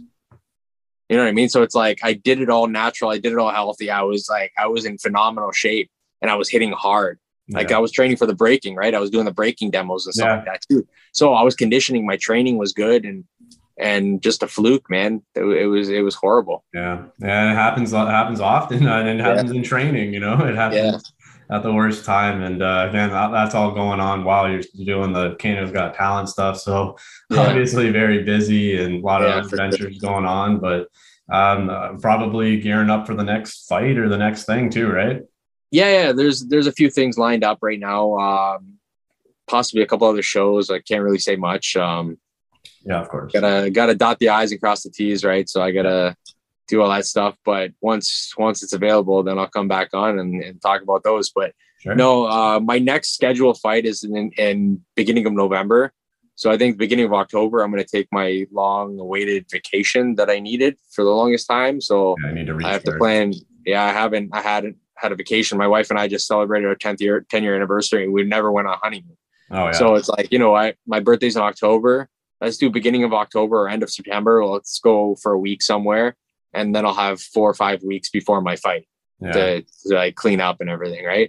Speaker 3: You know what I mean? So it's like, I did it all natural. I did it all healthy. I was like, I was in phenomenal shape and I was hitting hard. Like yeah. I was training for the breaking, right? I was doing the breaking demos and stuff yeah. like that too. So I was conditioning. My training was good and, and just a fluke, man. It, it was, it was horrible.
Speaker 6: Yeah. Yeah. It happens, it happens often and it happens yeah. in training, you know, it happens yeah. at the worst time. And uh, again, that, that's all going on while you're doing the Kano's Got Talent stuff. So yeah. obviously very busy and a lot yeah, of adventures sure. going on, but um, uh, probably gearing up for the next fight or the next thing too, right?
Speaker 3: Yeah, yeah. There's there's a few things lined up right now. Um, possibly a couple other shows. I can't really say much. Um,
Speaker 6: yeah, of course.
Speaker 3: Gotta gotta dot the I's and cross the T's, right? So I gotta do all that stuff. But once once it's available, then I'll come back on and, and talk about those. But sure. no, uh, my next scheduled fight is in, in beginning of November. So I think beginning of October, I'm going to take my long-awaited vacation that I needed for the longest time. So
Speaker 6: yeah, I need to restart.
Speaker 3: I have to plan. Yeah, I haven't. I hadn't. had a vacation. My wife and I just celebrated our tenth year, ten year anniversary. We never went on honeymoon.
Speaker 6: Oh, yeah.
Speaker 3: So it's like, you know, I, my birthday's in October. Let's do beginning of October or end of September. Let's go for a week somewhere. And then I'll have four or five weeks before my fight yeah. to, to like clean up and everything. Right.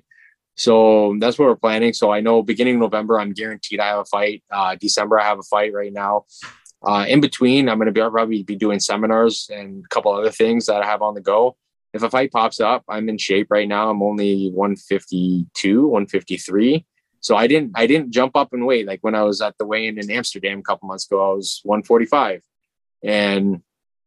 Speaker 3: So that's what we're planning. So I know beginning of November, I'm guaranteed I have a fight. Uh, December, I have a fight right now. Uh, in between, I'm going to be probably be doing seminars and a couple other things that I have on the go. If a fight pops up, I'm in shape right now. I'm only one fifty-two, one fifty-three. So I didn't, I didn't jump up in weight. Like when I was at the weigh-in in Amsterdam a couple months ago, I was one forty-five. And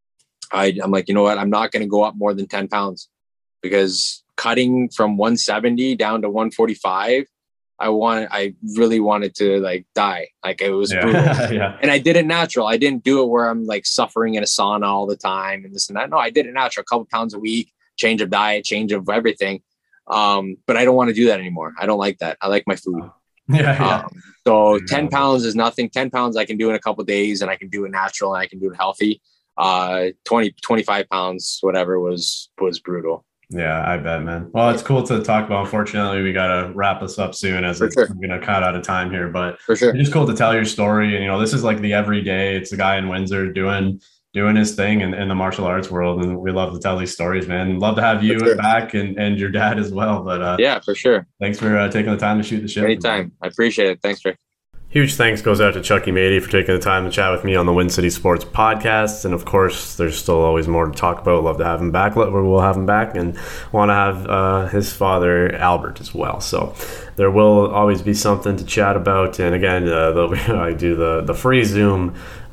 Speaker 3: I, I'm like, you know what? I'm not going to go up more than ten pounds because cutting from one seventy down to one forty-five, I wanted, I really wanted to like die. Like it was
Speaker 6: yeah.
Speaker 3: brutal.
Speaker 6: yeah.
Speaker 3: And I did it natural. I didn't do it where I'm like suffering in a sauna all the time and this and that. No, I did it natural, a couple pounds a week, change of diet, change of everything. Um, but I don't want to do that anymore. I don't like that. I like my food.
Speaker 6: Yeah. yeah.
Speaker 3: Um, so ten pounds is nothing. ten pounds I can do in a couple of days and I can do it natural and I can do it healthy. Uh, twenty, twenty-five pounds, whatever was, was brutal.
Speaker 6: Yeah, I bet, man. Well, it's cool to talk about. Unfortunately, we got to wrap this up soon as it's,
Speaker 3: sure.
Speaker 6: we're going to cut out of time here. But
Speaker 3: For sure.
Speaker 6: it's just cool to tell your story. And, you know, this is like the everyday. It's the guy in Windsor doing doing his thing in, in the martial arts world. And we love to tell these stories, man. Love to have you
Speaker 3: sure.
Speaker 6: back and, and your dad as well. But uh,
Speaker 3: yeah, for sure.
Speaker 6: Thanks for uh, taking the time to shoot the shit.
Speaker 3: Anytime. I appreciate it. Thanks, Rick.
Speaker 6: Huge thanks goes out to Chucky Mady for taking the time to chat with me on the Win City Sports podcast. And of course, there's still always more to talk about. Love to have him back. We'll have him back, and want to have uh, his father, Albert, as well. So there will always be something to chat about. And again, uh, the, I do the, the free Zoom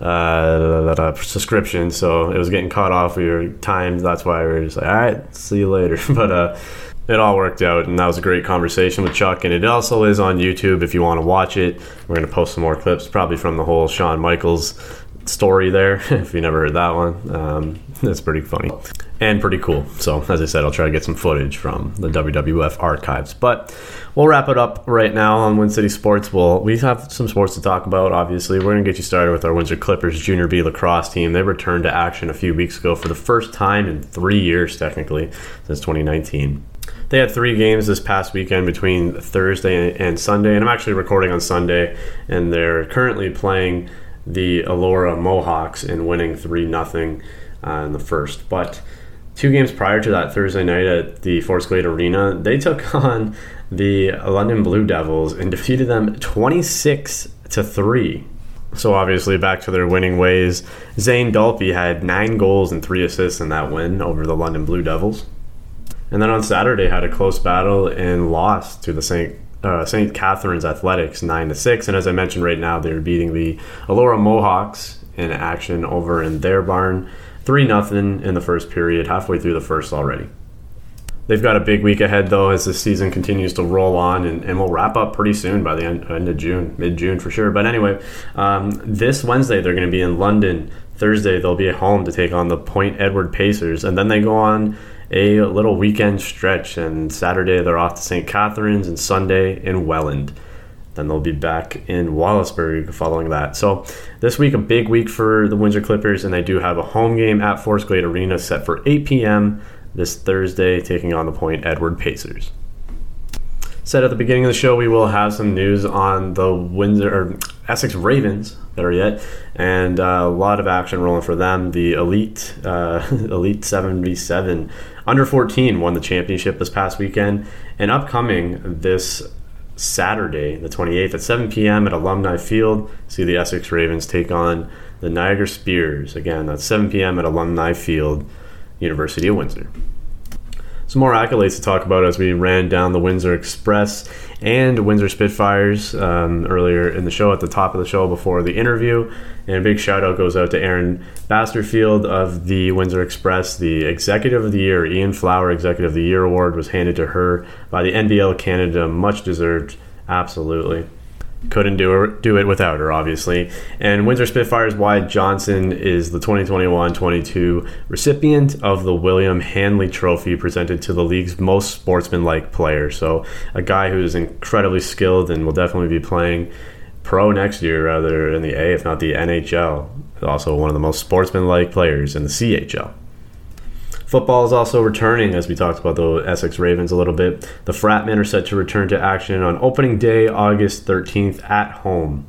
Speaker 6: uh, subscription. So it was getting caught off of your time. That's why we were just like, all right, see you later. But, uh, it all worked out, and that was a great conversation with Chuck. And it also is on YouTube if you want to watch it. We're going to post some more clips, probably from the whole Shawn Michaels story there, if you never heard that one. Um, it's pretty funny and pretty cool. So, as I said, I'll try to get some footage from the W W F archives. But we'll wrap it up right now on Win City Sports. We'll, we have some sports to talk about, obviously. We're going to get you started with our Windsor Clippers Junior B lacrosse team. They returned to action a few weeks ago for the first time in three years, technically, since twenty nineteen. They had three games this past weekend between Thursday and Sunday, and I'm actually recording on Sunday, and they're currently playing the Elora Mohawks and winning three nothing uh, in the first. But two games prior to that, Thursday night at the Forest Glade Arena, they took on the London Blue Devils and defeated them twenty-six to three. So obviously back to their winning ways. Zane Dalpy had nine goals and three assists in that win over the London Blue Devils. And then on Saturday had a close battle and lost to the Saint Uh, Saint Catharines Athletics nine to six, and as I mentioned, right now they're beating the Elora Mohawks in action over in their barn three nothing in the first period, halfway through the first already. They've got a big week ahead though as the season continues to roll on, and, and we'll wrap up pretty soon by the end, end of June, mid-June for sure. But anyway, um, this Wednesday they're going to be in London. Thursday they'll be at home to take on the Point Edward Pacers, and then they go on a little weekend stretch, and Saturday they're off to Saint Catharines and Sunday in Welland. Then they'll be back in Wallaceburg following that. So this week, a big week for the Windsor Clippers, and they do have a home game at Forest Glade Arena set for eight p.m. this Thursday, taking on the Point Edward Pacers. Said at the beginning of the show, we will have some news on the Windsor or Essex Ravens, better yet, and uh, a lot of action rolling for them. The Elite uh, Elite seventy-seven under fourteen won the championship this past weekend, and upcoming this Saturday, the twenty-eighth at seven p.m. at Alumni Field, see the Essex Ravens take on the Niagara Spears. Again, that's seven p.m. at Alumni Field, University of Windsor. Some more accolades to talk about as we ran down the Windsor Express and Windsor Spitfires um, earlier in the show, at the top of the show before the interview. And a big shout out goes out to Erin Basterfield of the Windsor Express. The Executive of the Year, Ian Flower Executive of the Year Award, was handed to her by the N B L Canada. Much deserved, absolutely. Couldn't do her, do it without her, obviously. And Windsor Spitfires Wyatt Johnson is the twenty twenty-one twenty-two recipient of the William Hanley Trophy, presented to the league's most sportsmanlike player. So a guy who is incredibly skilled and will definitely be playing pro next year, rather in the A, if not the N H L. Also one of the most sportsmanlike players in the C H L. Football is also returning, as we talked about the Essex Ravens a little bit. The Fratmen are set to return to action on opening day, August thirteenth, at home.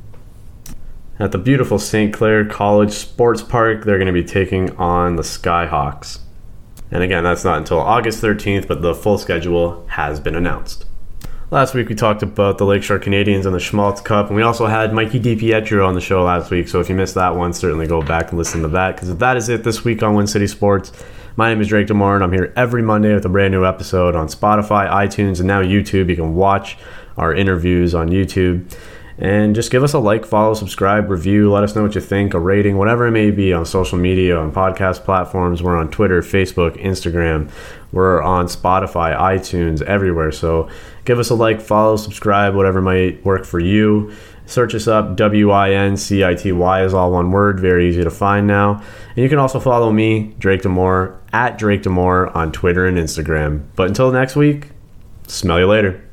Speaker 6: At the beautiful Saint Clair College Sports Park, they're going to be taking on the Skyhawks. And again, that's not until August thirteenth, but the full schedule has been announced. Last week we talked about the Lakeshore Canadians and the Schmaltz Cup, and we also had Mikey DiPietro on the show last week, so if you missed that one, certainly go back and listen to that, because that is it this week on Win City Sports. My name is Drake Demore, and I'm here every Monday with a brand new episode on Spotify, iTunes, and now YouTube. You can watch our interviews on YouTube. And just give us a like, follow, subscribe, review. Let us know what you think, a rating, whatever it may be, on social media, on podcast platforms. We're on Twitter, Facebook, Instagram. We're on Spotify, iTunes, everywhere. So give us a like, follow, subscribe, whatever might work for you. Search us up, W I N C I T Y is all one word, very easy to find now. And you can also follow me, Drake Demore, at Drake Demore on Twitter and Instagram. But until next week, smell you later.